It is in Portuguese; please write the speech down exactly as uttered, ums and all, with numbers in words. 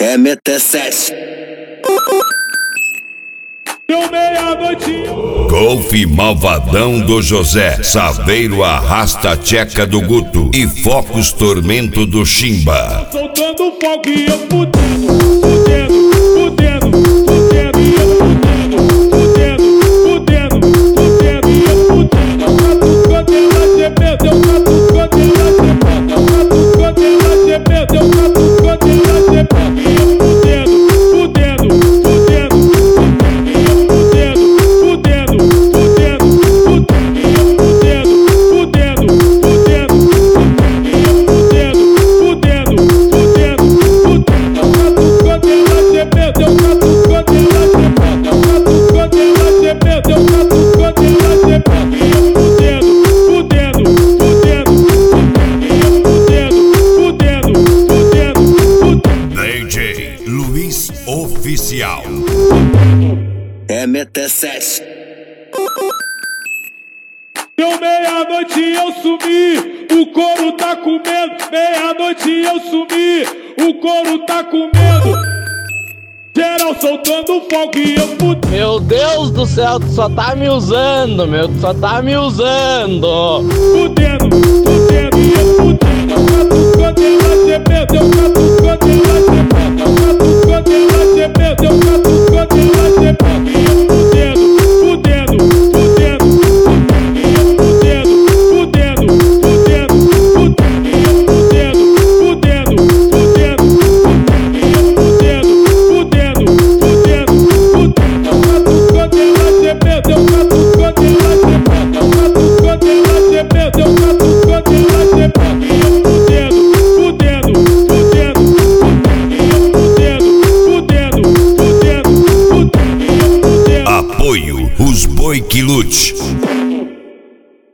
M T sete. Deu meia-noite. Golfe Malvadão do José, Saveiro Arrasta Tcheca do Guto e Focus Tormento do Chimba. Soltando fogo e eu fudendo, fudendo, fudendo, fudendo e eu fudendo, fudendo, fudendo, fudendo e eu fudendo. Cato quando ela gemeu, deu cato quando ela gemeu, deu cato quando ela gemeu, e eu fudendo, fudendo, fudendo, e eu fudendo, fudendo, fudendo, fudendo, e eu fudendo, fudendo, fudendo, e eu fudendo, fudendo, fudendo, fudendo. Cato quando ela gemeu, deu cato quando ela gemeu, deu cato quando ela gemeu, deu cato quando ela gemeu, e eu fudendo, fudendo, fudendo, e eu fudendo, fudendo, fudendo, fudendo. D J Luiz Oficial. M T sete. Deu meia-noite e eu sumi, o couro tá comendo. Meia-noite e eu sumi, o couro tá comendo. Geral soltando fogo e eu fudendo. Meu Deus do céu, tu só tá me usando, meu, tu só tá me usando. Fudendo, fudendo e eu fudendo. Cato quando ela gemeu, deu cato quando ela gemeu, deu cato quando ela gemeu, deu cato quando ela gemeu, e eu fudendo, fudendo, fudendo, e eu fudendo, fudendo, fudendo, fudendo, e eu fudendo, fudendo, fudendo, e eu fudendo, fudendo, fudendo, fudendo. Cato quando ela gemeu, deu cato quando ela gemeu, deu cato quando ela gemeu, deu cato quando ela gemeu, e eu fudendo, fudendo, fudendo, e eu fudendo, fudendo, fudendo, fudendo, e eu fudendo. Apoio Os Boi que Lute.